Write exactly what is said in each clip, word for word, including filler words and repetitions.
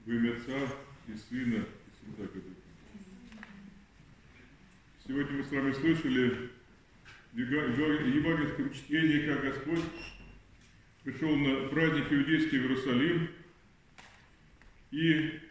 Во имя Отца и Сына и Святаго Духа. Сегодня мы с вами слышали в евангельском чтении, как Господь пришел на праздник иудейский в Иерусалим, и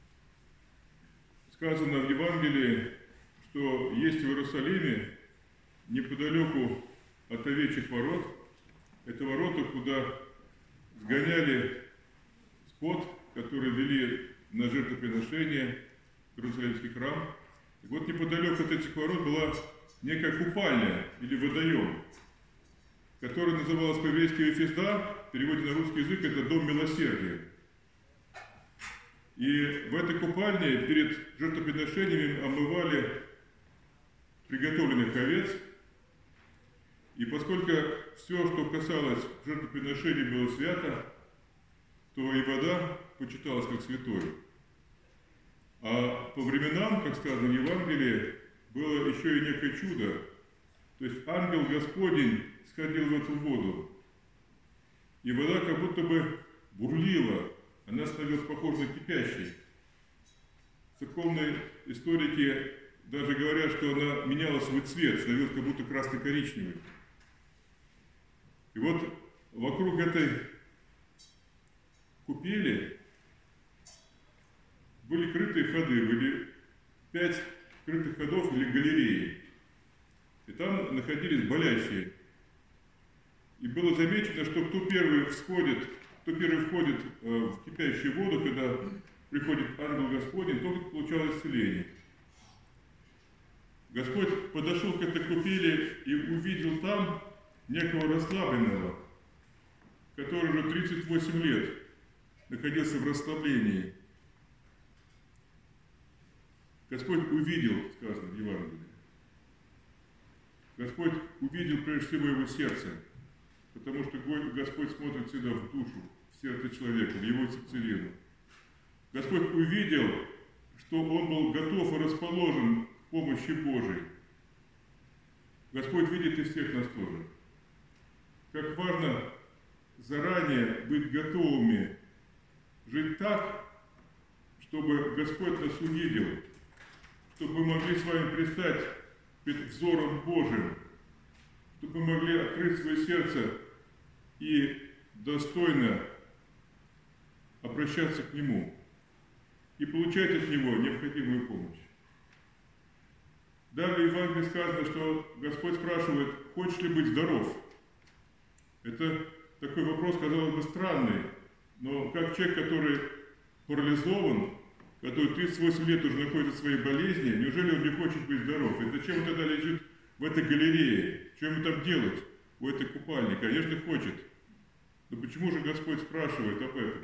сказано в Евангелии, что есть в Иерусалиме, неподалеку от овечьих ворот, это ворота, куда сгоняли скот, которые вели на жертвоприношение в Иерусалимский храм. И вот неподалеку от этих ворот была некая купальня или водоем, который назывался по-еврейски Вифезда, в переводе на русский язык это «Дом милосердия». И в этой купальне перед жертвоприношениями омывали приготовленных овец. И поскольку все, что касалось жертвоприношений, было свято, то и вода почиталась как святой. А по временам, как сказано в Евангелии, было еще и некое чудо. То есть ангел Господень сходил в эту воду, и вода как будто бы бурлила, она становилась похожа на кипящей. Церковные историки даже говорят, что она меняла свой цвет, становилась как будто красно-коричневой. И вот вокруг этой купели были крытые ходы, были пять крытых ходов или галереи. И там находились болящие. И было замечено, что кто первый всходит, кто первый входит в кипящую воду, когда приходит ангел Господень, тот получал исцеление. Господь подошел к этой купели и увидел там некого расслабленного, который уже тридцать восемь лет находился в расслаблении. Господь увидел, сказано в Евангелии. Господь увидел прежде всего его сердце, потому что Господь смотрит всегда в душу, в сердце человека, в его сердцевину. Господь увидел, что он был готов и расположен к помощи Божией. Господь видит и всех нас тоже. Как важно заранее быть готовыми жить так, чтобы Господь нас увидел, чтобы мы могли с вами предстать перед взором Божьим, чтобы мы могли открыть свое сердце и достойно обращаться к Нему и получать от Него необходимую помощь. Далее в Евангелии сказано, что Господь спрашивает, хочешь ли быть здоров? Это такой вопрос, казалось бы, странный, но как человек, который парализован, который тридцать восемь лет уже находится в своей болезни, неужели он не хочет быть здоров? И зачем он тогда лежит в этой галерее? Что ему там делать у этой купальни? Конечно, хочет. Но почему же Господь спрашивает об этом?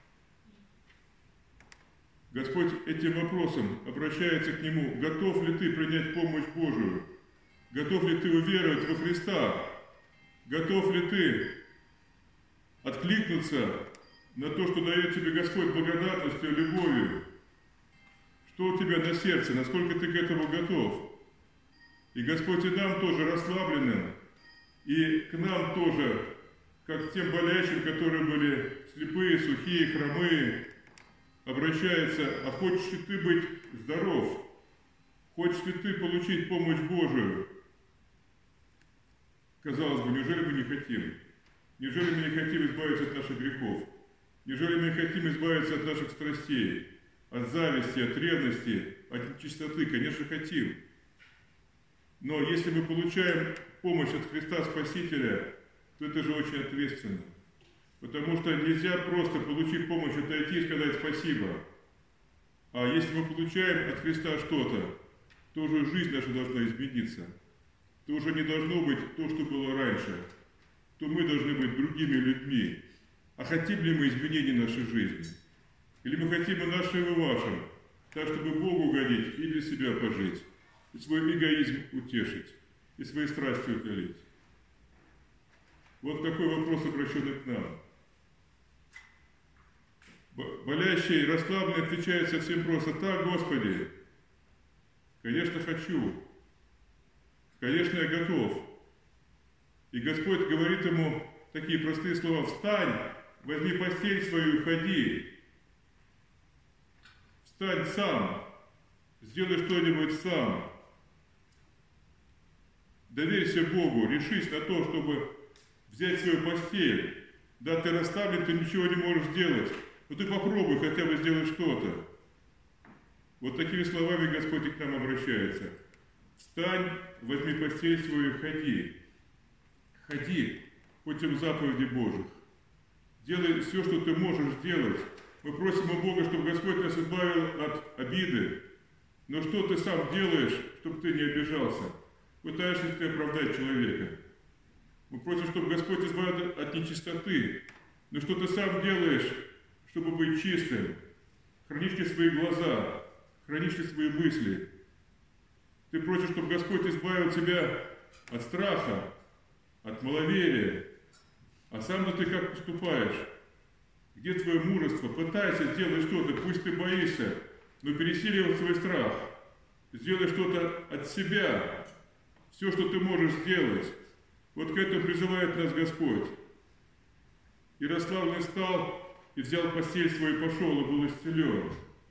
Господь этим вопросом обращается к нему. Готов ли ты принять помощь Божию? Готов ли ты уверовать во Христа? Готов ли ты откликнуться на то, что дает тебе Господь благодатностью, любовью? Что у тебя на сердце, насколько ты к этому готов? И Господь и нам тоже расслабленным, и к нам тоже, как к тем болящим, которые были слепые, сухие, хромые, обращается, а хочешь ли ты быть здоров? Хочешь ли ты получить помощь Божию? Казалось бы, неужели мы не хотим? Неужели мы не хотим избавиться от наших грехов? Неужели мы не хотим избавиться от наших страстей? От зависти, от ревности, от нечистоты? Конечно, хотим. Но если мы получаем помощь от Христа Спасителя, то это же очень ответственно. Потому что нельзя просто, получив помощь, отойти и сказать спасибо. А если мы получаем от Христа что-то, то уже жизнь наша должна измениться. То уже не должно быть то, что было раньше. То мы должны быть другими людьми. А хотим ли мы изменений нашей жизни? Или мы хотим и нашим, и вашим, так, чтобы Богу угодить и для себя пожить, и свой эгоизм утешить, и свои страсти утолить? Вот такой вопрос, обращенный к нам. Болящий и расслабленный отвечает совсем просто: так, Господи, конечно, хочу, конечно, я готов. И Господь говорит ему такие простые слова: встань, возьми постель свою и ходи. Встань сам, сделай что-нибудь сам. Доверься Богу, решись на то, чтобы взять свою постель. Да, ты расставлен, ты ничего не можешь сделать, но ты попробуй хотя бы сделать что-то. Вот такими словами Господь и к нам обращается. Встань, возьми постель свою и ходи. Ходи путем заповедей Божьих. Делай все, что ты можешь делать. Мы просим у Бога, чтобы Господь нас избавил от обиды. Но что ты сам делаешь, чтобы ты не обижался? Пытаешься ты оправдать человека. Мы просим, чтобы Господь избавил от нечистоты. Но что ты сам делаешь, чтобы быть чистым? Хранишь ли свои глаза? Хранишь ли свои мысли? Ты просишь, чтобы Господь избавил тебя от страха, от маловерия. А сам-то ты как поступаешь? Где твое мужество? Пытайся сделать что-то, пусть ты боишься, но пересиливай свой страх. Сделай что-то от себя. Все, что ты можешь сделать. Вот к этому призывает нас Господь. Ярославль встал и взял постель свою, пошел и был исцелен.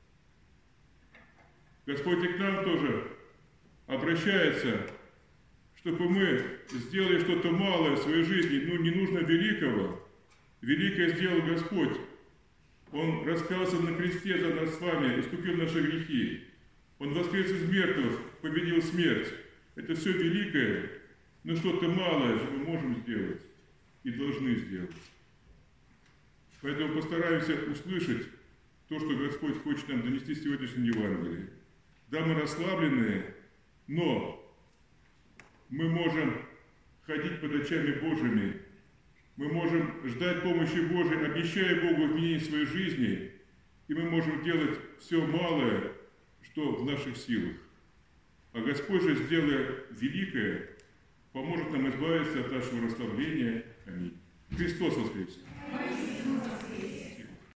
Господь и к нам тоже обращается, чтобы мы сделали что-то малое в своей жизни, ну не нужно великого. Великое сделал Господь. Он раскался на кресте за нас с вами, искупил наши грехи. Он воскрес из мертвых, победил смерть. Это все великое, но что-то малое же мы можем сделать и должны сделать. Поэтому постараемся услышать то, что Господь хочет нам донести в сегодняшнем Евангелии. Да, мы расслабленные, но мы можем ходить под очами Божьими, мы можем ждать помощи Божией, обещая Богу изменение своей жизни, и мы можем делать все малое, что в наших силах. А Господь же, сделая великое, поможет нам избавиться от нашего расслабления. Аминь. Христос воскресе!